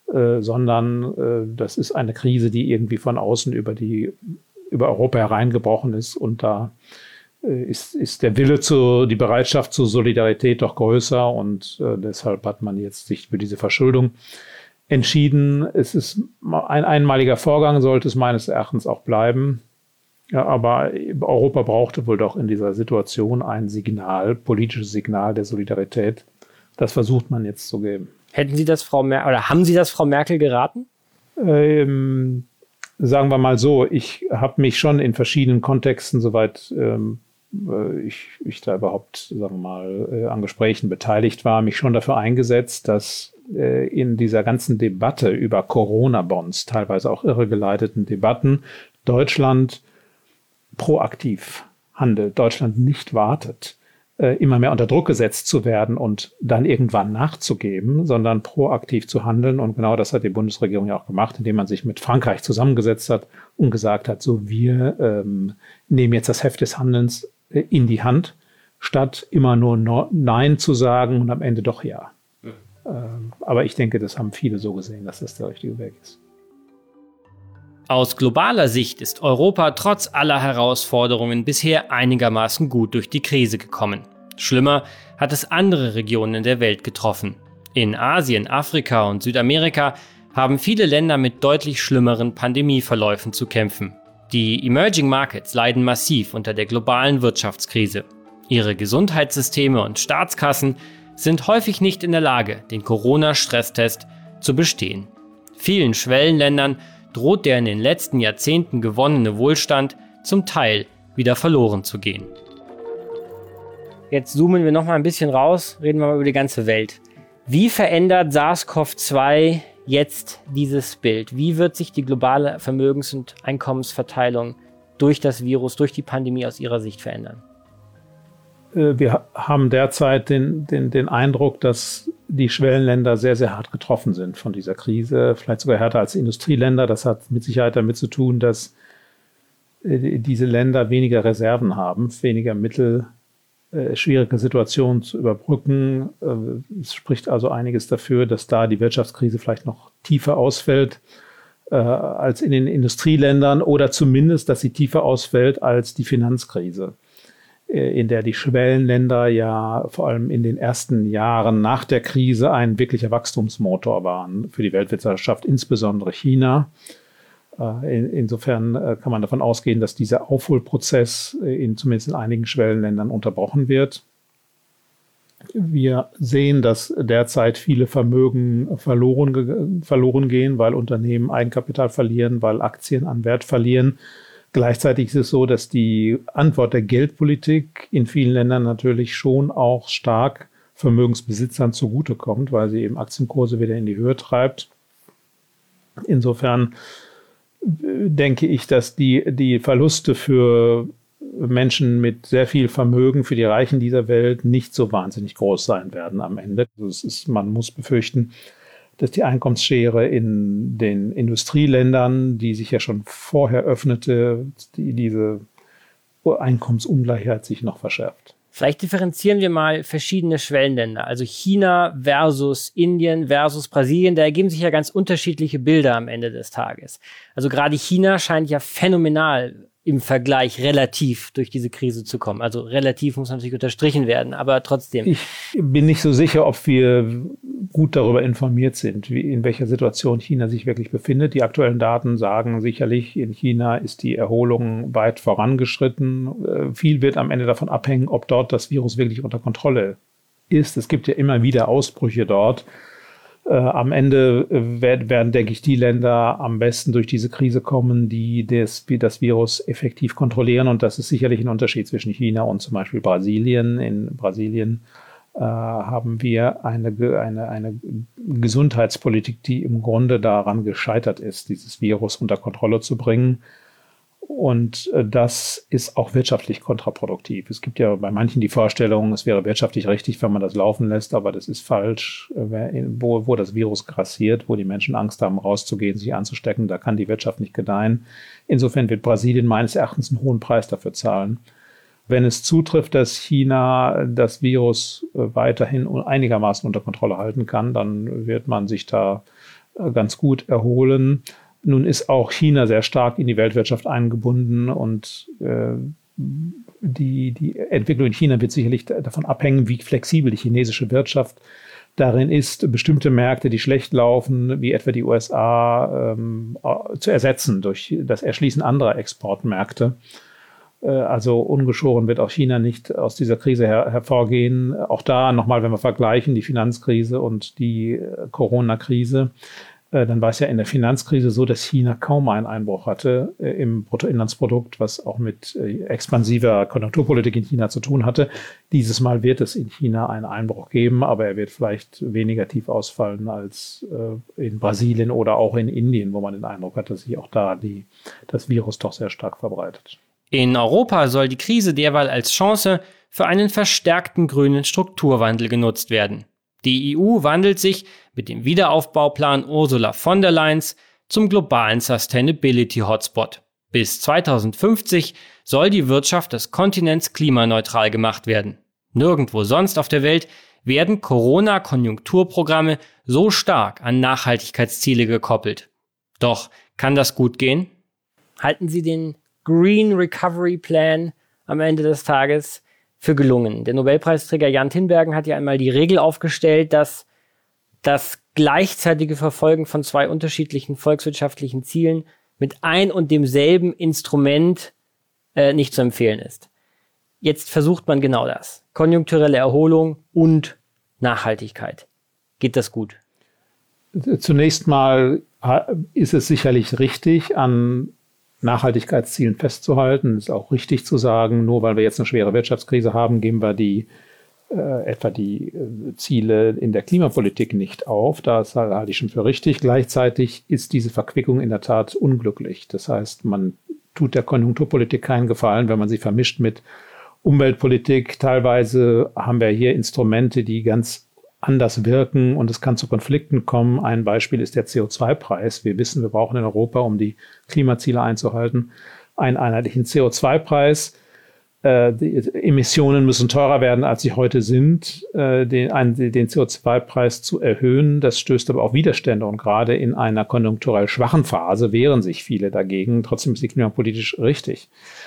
sondern das ist eine Krise, die irgendwie von außen über die, über Europa hereingebrochen ist und da Ist, ist der Wille, zu, die Bereitschaft zur Solidarität doch größer und äh, deshalb hat man jetzt sich für diese Verschuldung entschieden. Es ist ein einmaliger Vorgang, sollte es meines Erachtens auch bleiben. Ja, aber Europa brauchte wohl doch in dieser Situation ein Signal, politisches Signal der Solidarität. Das versucht man jetzt zu geben. Hätten Sie das, Frau Merkel, oder haben Sie das Frau Merkel geraten? Ähm, sagen wir mal so, ich habe mich schon in verschiedenen Kontexten, soweit ähm, Ich, ich da überhaupt, sagen wir mal, an Gesprächen beteiligt war, mich schon dafür eingesetzt, dass äh, in dieser ganzen Debatte über Corona-Bonds, teilweise auch irregeleiteten Debatten, Deutschland proaktiv handelt, Deutschland nicht wartet, äh, immer mehr unter Druck gesetzt zu werden und dann irgendwann nachzugeben, sondern proaktiv zu handeln. Und genau das hat die Bundesregierung ja auch gemacht, indem man sich mit Frankreich zusammengesetzt hat und gesagt hat, so wir ähm, nehmen jetzt das Heft des Handelns in die Hand, statt immer nur no, Nein zu sagen und am Ende doch Ja. Mhm. Ähm, aber ich denke, das haben viele so gesehen, dass das der richtige Weg ist. Aus globaler Sicht ist Europa trotz aller Herausforderungen bisher einigermaßen gut durch die Krise gekommen. Schlimmer hat es andere Regionen der Welt getroffen. In Asien, Afrika und Südamerika haben viele Länder mit deutlich schlimmeren Pandemieverläufen zu kämpfen. Die Emerging Markets leiden massiv unter der globalen Wirtschaftskrise. Ihre Gesundheitssysteme und Staatskassen sind häufig nicht in der Lage, den Corona-Stresstest zu bestehen. Vielen Schwellenländern droht der in den letzten Jahrzehnten gewonnene Wohlstand zum Teil wieder verloren zu gehen. Jetzt zoomen wir noch mal ein bisschen raus, reden wir mal über die ganze Welt. Wie verändert SARS-C o V zwei jetzt dieses Bild? Wie wird sich die globale Vermögens- und Einkommensverteilung durch das Virus, durch die Pandemie aus Ihrer Sicht verändern? Wir haben derzeit den, den, den Eindruck, dass die Schwellenländer sehr, sehr hart getroffen sind von dieser Krise, vielleicht sogar härter als Industrieländer. Das hat mit Sicherheit damit zu tun, dass diese Länder weniger Reserven haben, weniger Mittel, äh, schwierige Situationen zu überbrücken. Äh, es spricht also einiges dafür, dass da die Wirtschaftskrise vielleicht noch tiefer ausfällt äh, als in den Industrieländern oder zumindest, dass sie tiefer ausfällt als die Finanzkrise, in der die Schwellenländer ja vor allem in den ersten Jahren nach der Krise ein wirklicher Wachstumsmotor waren für die Weltwirtschaft, insbesondere China. Insofern kann man davon ausgehen, dass dieser Aufholprozess in, zumindest in einigen Schwellenländern unterbrochen wird. Wir sehen, dass derzeit viele Vermögen verloren, verloren gehen, weil Unternehmen Eigenkapital verlieren, weil Aktien an Wert verlieren. Gleichzeitig ist es so, dass die Antwort der Geldpolitik in vielen Ländern natürlich schon auch stark Vermögensbesitzern zugutekommt, weil sie eben Aktienkurse wieder in die Höhe treibt. Insofern denke ich, dass die, die Verluste für Menschen mit sehr viel Vermögen, für die Reichen dieser Welt, nicht so wahnsinnig groß sein werden am Ende. Also es ist, man muss befürchten, dass die Einkommensschere in den Industrieländern, die sich ja schon vorher öffnete, die, diese Einkommensungleichheit sich noch verschärft. Vielleicht differenzieren wir mal verschiedene Schwellenländer, also China versus Indien versus Brasilien. Da ergeben sich ja ganz unterschiedliche Bilder am Ende des Tages. Also gerade China scheint ja phänomenal im Vergleich relativ durch diese Krise zu kommen. Also relativ muss natürlich unterstrichen werden, aber trotzdem. Ich bin nicht so sicher, ob wir gut darüber informiert sind, wie, in welcher Situation China sich wirklich befindet. Die aktuellen Daten sagen sicherlich, in China ist die Erholung weit vorangeschritten. Viel wird am Ende davon abhängen, ob dort das Virus wirklich unter Kontrolle ist. Es gibt ja immer wieder Ausbrüche dort. Äh, am Ende werden, werden, denke ich, die Länder am besten durch diese Krise kommen, die das, das Virus effektiv kontrollieren. Und das ist sicherlich ein Unterschied zwischen China und zum Beispiel Brasilien. In Brasilien äh, haben wir eine, eine, eine Gesundheitspolitik, die im Grunde daran gescheitert ist, dieses Virus unter Kontrolle zu bringen. Und das ist auch wirtschaftlich kontraproduktiv. Es gibt ja bei manchen die Vorstellung, es wäre wirtschaftlich richtig, wenn man das laufen lässt, aber das ist falsch. Wo, wo das Virus grassiert, wo die Menschen Angst haben, rauszugehen, sich anzustecken, da kann die Wirtschaft nicht gedeihen. Insofern wird Brasilien meines Erachtens einen hohen Preis dafür zahlen. Wenn es zutrifft, dass China das Virus weiterhin einigermaßen unter Kontrolle halten kann, dann wird man sich da ganz gut erholen. Nun ist auch China sehr stark in die Weltwirtschaft eingebunden und äh, die, die Entwicklung in China wird sicherlich davon abhängen, wie flexibel die chinesische Wirtschaft darin ist, bestimmte Märkte, die schlecht laufen, wie etwa die U S A, ähm, zu ersetzen durch das Erschließen anderer Exportmärkte. Äh, also ungeschoren wird auch China nicht aus dieser Krise her- hervorgehen. Auch da nochmal, wenn wir vergleichen, die Finanzkrise und die äh, Corona-Krise, dann war es ja in der Finanzkrise so, dass China kaum einen Einbruch hatte äh, im Bruttoinlandsprodukt, was auch mit äh, expansiver Konjunkturpolitik in China zu tun hatte. Dieses Mal wird es in China einen Einbruch geben, aber er wird vielleicht weniger tief ausfallen als äh, in Brasilien oder auch in Indien, wo man den Eindruck hat, dass sich auch da die, das Virus doch sehr stark verbreitet. In Europa soll die Krise derweil als Chance für einen verstärkten grünen Strukturwandel genutzt werden. Die E U wandelt sich mit dem Wiederaufbauplan Ursula von der Leyens zum globalen Sustainability-Hotspot. Bis zweitausendfünfzig soll die Wirtschaft des Kontinents klimaneutral gemacht werden. Nirgendwo sonst auf der Welt werden Corona-Konjunkturprogramme so stark an Nachhaltigkeitsziele gekoppelt. Doch kann das gut gehen? Halten Sie den Green Recovery Plan am Ende des Tages für gelungen? Der Nobelpreisträger Jan Tinbergen hat ja einmal die Regel aufgestellt, dass das gleichzeitige Verfolgen von zwei unterschiedlichen volkswirtschaftlichen Zielen mit ein und demselben Instrument äh, nicht zu empfehlen ist. Jetzt versucht man genau das. Konjunkturelle Erholung und Nachhaltigkeit. Geht das gut? Zunächst mal ist es sicherlich richtig, an Nachhaltigkeitszielen festzuhalten. Es ist auch richtig zu sagen, nur weil wir jetzt eine schwere Wirtschaftskrise haben, geben wir die äh, etwa die äh, Ziele in der Klimapolitik nicht auf. Das halte ich schon für richtig. Gleichzeitig ist diese Verquickung in der Tat unglücklich. Das heißt, man tut der Konjunkturpolitik keinen Gefallen, wenn man sie vermischt mit Umweltpolitik. Teilweise haben wir hier Instrumente, die ganz anders wirken und es kann zu Konflikten kommen. Ein Beispiel ist der C O zwei Preis. Wir wissen, wir brauchen in Europa, um die Klimaziele einzuhalten, einen einheitlichen C O zwei Preis. Äh, die Emissionen müssen teurer werden, als sie heute sind, äh, den, einen, den C O zwei Preis zu erhöhen. Das stößt aber auf Widerstände und gerade in einer konjunkturell schwachen Phase wehren sich viele dagegen. Trotzdem ist die klimapolitisch richtig.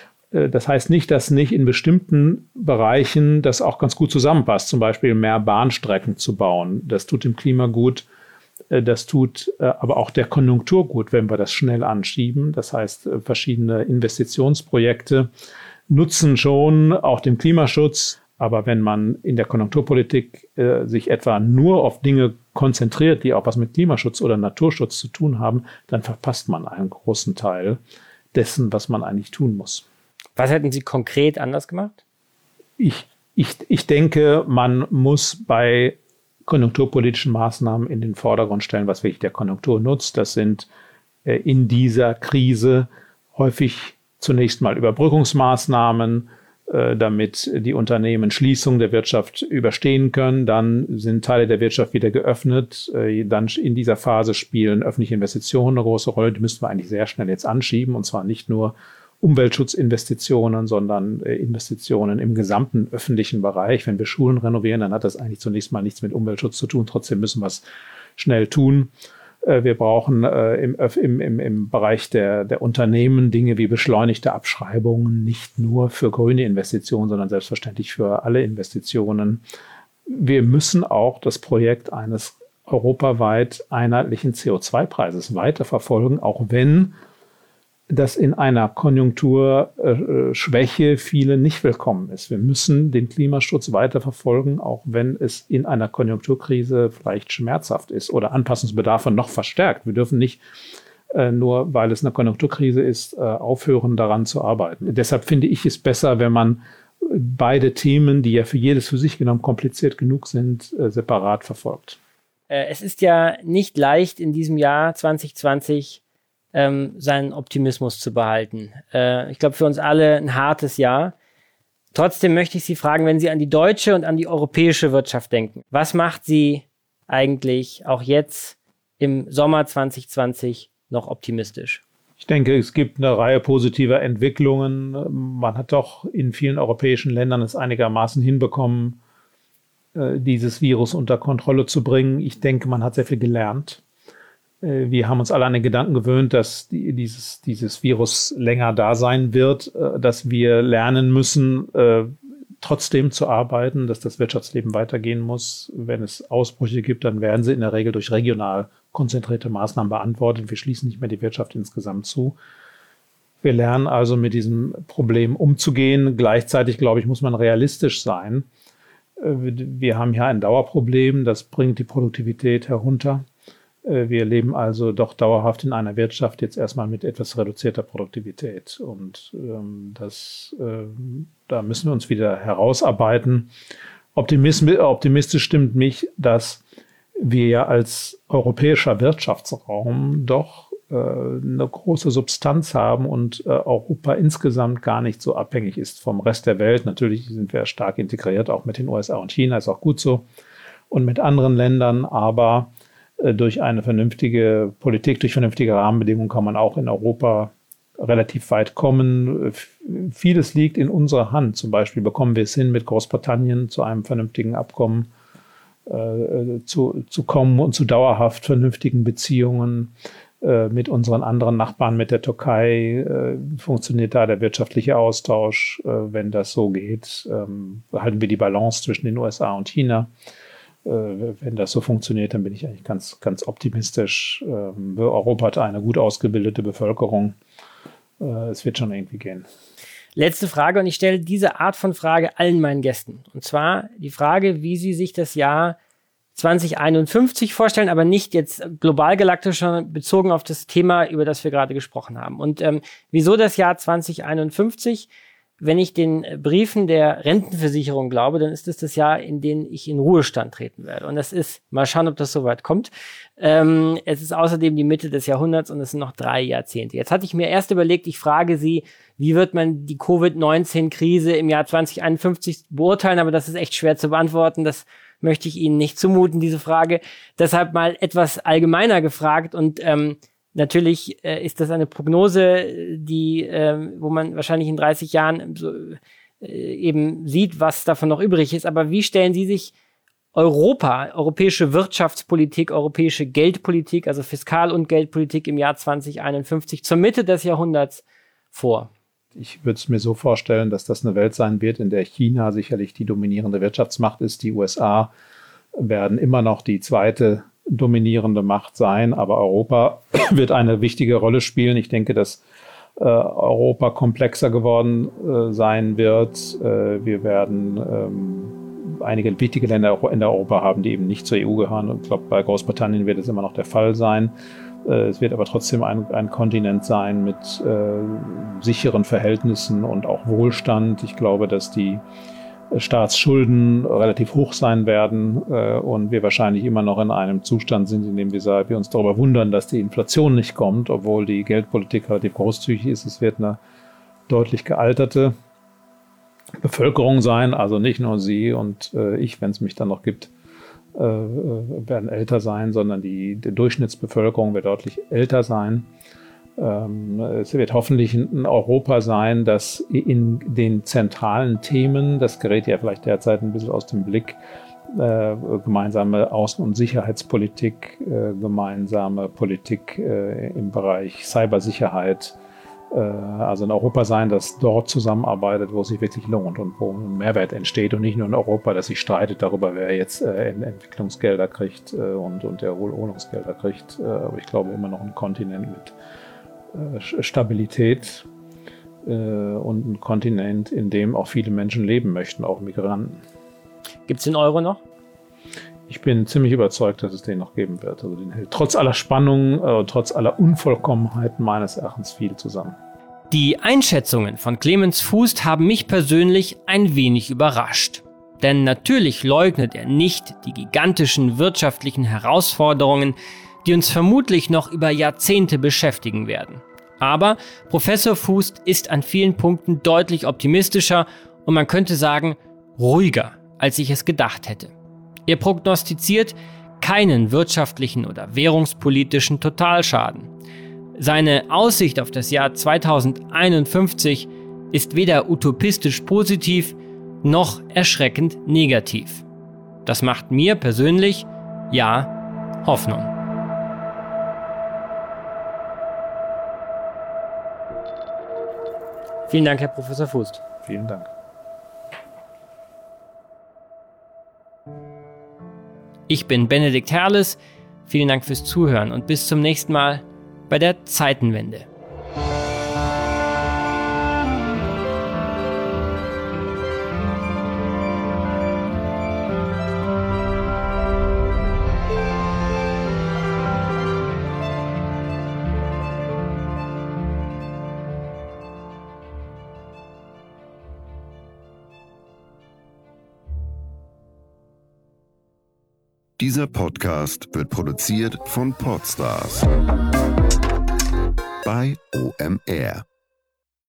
Das heißt nicht, dass nicht in bestimmten Bereichen das auch ganz gut zusammenpasst, zum Beispiel mehr Bahnstrecken zu bauen. Das tut dem Klima gut, das tut aber auch der Konjunktur gut, wenn wir das schnell anschieben. Das heißt, verschiedene Investitionsprojekte nutzen schon auch dem Klimaschutz. Aber wenn man in der Konjunkturpolitik äh, sich etwa nur auf Dinge konzentriert, die auch was mit Klimaschutz oder Naturschutz zu tun haben, dann verpasst man einen großen Teil dessen, was man eigentlich tun muss. Was hätten Sie konkret anders gemacht? Ich, ich, ich denke, man muss bei konjunkturpolitischen Maßnahmen in den Vordergrund stellen, was wirklich der Konjunktur nutzt. Das sind äh, in dieser Krise häufig zunächst mal Überbrückungsmaßnahmen, äh, damit die Unternehmen Schließung der Wirtschaft überstehen können. Dann sind Teile der Wirtschaft wieder geöffnet. Äh, dann in dieser Phase spielen öffentliche Investitionen eine große Rolle. Die müssten wir eigentlich sehr schnell jetzt anschieben, und zwar nicht nur Umweltschutzinvestitionen, sondern äh, Investitionen im gesamten öffentlichen Bereich. Wenn wir Schulen renovieren, dann hat das eigentlich zunächst mal nichts mit Umweltschutz zu tun. Trotzdem müssen wir es schnell tun. Äh, wir brauchen äh, im, im, im, im Bereich der, der Unternehmen Dinge wie beschleunigte Abschreibungen, nicht nur für grüne Investitionen, sondern selbstverständlich für alle Investitionen. Wir müssen auch das Projekt eines europaweit einheitlichen C O zwei Preises weiterverfolgen, auch wenn das in einer Konjunkturschwäche vielen nicht willkommen ist. Wir müssen den Klimaschutz weiterverfolgen, auch wenn es in einer Konjunkturkrise vielleicht schmerzhaft ist oder Anpassungsbedarfe noch verstärkt. Wir dürfen nicht äh, nur, weil es eine Konjunkturkrise ist, äh, aufhören, daran zu arbeiten. Deshalb finde ich es besser, wenn man beide Themen, die ja für jedes für sich genommen kompliziert genug sind, äh, separat verfolgt. Äh, es ist ja nicht leicht in diesem Jahr zwanzig zwanzig Ähm, seinen Optimismus zu behalten. Äh, ich glaube, für uns alle ein hartes Jahr. Trotzdem möchte ich Sie fragen, wenn Sie an die deutsche und an die europäische Wirtschaft denken, was macht Sie eigentlich auch jetzt im Sommer zwanzig zwanzig noch optimistisch? Ich denke, es gibt eine Reihe positiver Entwicklungen. Man hat doch in vielen europäischen Ländern es einigermaßen hinbekommen, äh, dieses Virus unter Kontrolle zu bringen. Ich denke, man hat sehr viel gelernt. Wir haben uns alle an den Gedanken gewöhnt, dass die, dieses, dieses Virus länger da sein wird, äh, dass wir lernen müssen, äh, trotzdem zu arbeiten, dass das Wirtschaftsleben weitergehen muss. Wenn es Ausbrüche gibt, dann werden sie in der Regel durch regional konzentrierte Maßnahmen beantwortet. Wir schließen nicht mehr die Wirtschaft insgesamt zu. Wir lernen also mit diesem Problem umzugehen. Gleichzeitig, glaube ich, muss man realistisch sein. Äh, wir haben hier ein Dauerproblem, das bringt die Produktivität herunter. Wir leben also doch dauerhaft in einer Wirtschaft jetzt erstmal mit etwas reduzierter Produktivität. Und ähm, das, äh, da müssen wir uns wieder herausarbeiten. Optimism- optimistisch stimmt mich, dass wir ja als europäischer Wirtschaftsraum doch äh, eine große Substanz haben und äh, Europa insgesamt gar nicht so abhängig ist vom Rest der Welt. Natürlich sind wir stark integriert, auch mit den U S A und China, ist auch gut so, und mit anderen Ländern, aber durch eine vernünftige Politik, durch vernünftige Rahmenbedingungen kann man auch in Europa relativ weit kommen. Vieles liegt in unserer Hand. Zum Beispiel bekommen wir es hin, mit Großbritannien zu einem vernünftigen Abkommen äh, zu, zu kommen und zu dauerhaft vernünftigen Beziehungen. Äh, mit unseren anderen Nachbarn, mit der Türkei, äh, funktioniert da der wirtschaftliche Austausch. Äh, wenn das so geht, ähm, halten wir die Balance zwischen den U S A und China. Wenn das so funktioniert, dann bin ich eigentlich ganz, ganz optimistisch. Europa hat eine gut ausgebildete Bevölkerung. Es wird schon irgendwie gehen. Letzte Frage, und ich stelle diese Art von Frage allen meinen Gästen. Und zwar die Frage, wie sie sich das Jahr zwanzig einundfünfzig vorstellen, aber nicht jetzt global galaktisch, sondern bezogen auf das Thema, über das wir gerade gesprochen haben. Und ähm, wieso das Jahr zwanzig einundfünfzig? Wenn ich den Briefen der Rentenversicherung glaube, dann ist es das Jahr, in dem ich in Ruhestand treten werde. Und das ist, mal schauen, ob das soweit kommt. Ähm, es ist außerdem die Mitte des Jahrhunderts und es sind noch drei Jahrzehnte. Jetzt hatte ich mir erst überlegt, ich frage Sie, wie wird man die Covid neunzehn Krise im Jahr zwanzig einundfünfzig beurteilen? Aber das ist echt schwer zu beantworten. Das möchte ich Ihnen nicht zumuten, diese Frage. Deshalb mal etwas allgemeiner gefragt und ähm, Natürlich äh, ist das eine Prognose, die, äh, wo man wahrscheinlich in dreißig Jahren so, äh, eben sieht, was davon noch übrig ist. Aber wie stellen Sie sich Europa, europäische Wirtschaftspolitik, europäische Geldpolitik, also Fiskal- und Geldpolitik im Jahr zwanzig einundfünfzig zur Mitte des Jahrhunderts vor? Ich würde es mir so vorstellen, dass das eine Welt sein wird, in der China sicherlich die dominierende Wirtschaftsmacht ist. Die U S A werden immer noch die zweite dominierende Macht sein, aber Europa wird eine wichtige Rolle spielen. Ich denke, dass äh, Europa komplexer geworden äh, sein wird. Äh, wir werden ähm, einige wichtige Länder in Europa haben, die eben nicht zur E U gehören. Und ich glaube, bei Großbritannien wird es immer noch der Fall sein. Äh, es wird aber trotzdem ein, ein Kontinent sein mit äh, sicheren Verhältnissen und auch Wohlstand. Ich glaube, dass die Staatsschulden relativ hoch sein werden äh, und wir wahrscheinlich immer noch in einem Zustand sind, in dem wir, sagen, wir uns darüber wundern, dass die Inflation nicht kommt, obwohl die Geldpolitik relativ großzügig ist. Es wird eine deutlich gealterte Bevölkerung sein, also nicht nur Sie und äh, ich, wenn es mich dann noch gibt, äh, werden älter sein, sondern die, die Durchschnittsbevölkerung wird deutlich älter sein. Es wird hoffentlich ein Europa sein, das in den zentralen Themen, das gerät ja vielleicht derzeit ein bisschen aus dem Blick, äh, gemeinsame Außen- und Sicherheitspolitik, äh, gemeinsame Politik äh, im Bereich Cybersicherheit, also ein Europa sein, das dort zusammenarbeitet, wo es sich wirklich lohnt und wo ein Mehrwert entsteht und nicht nur ein Europa, das sich streitet darüber, wer jetzt äh, Entwicklungsgelder kriegt äh, und, und Erholungsgelder kriegt. Äh, aber ich glaube immer noch ein Kontinent mit äh, Stabilität äh, und ein Kontinent, in dem auch viele Menschen leben möchten, auch Migranten. Gibt es den Euro noch? Ich bin ziemlich überzeugt, dass es den noch geben wird. Also den hält trotz aller Spannungen, äh, trotz aller Unvollkommenheiten meines Erachtens viel zusammen. Die Einschätzungen von Clemens Fuest haben mich persönlich ein wenig überrascht. Denn natürlich leugnet er nicht die gigantischen wirtschaftlichen Herausforderungen, die uns vermutlich noch über Jahrzehnte beschäftigen werden. Aber Professor Fuest ist an vielen Punkten deutlich optimistischer und man könnte sagen, ruhiger, als ich es gedacht hätte. Er prognostiziert keinen wirtschaftlichen oder währungspolitischen Totalschaden. Seine Aussicht auf das Jahr zweitausendeinundfünfzig ist weder utopistisch positiv noch erschreckend negativ. Das macht mir persönlich, ja, Hoffnung. Vielen Dank, Herr Professor Fuest. Vielen Dank. Ich bin Benedikt Herles. Vielen Dank fürs Zuhören und bis zum nächsten Mal bei der Zeitenwende. Dieser Podcast wird produziert von Podstars bei O M R.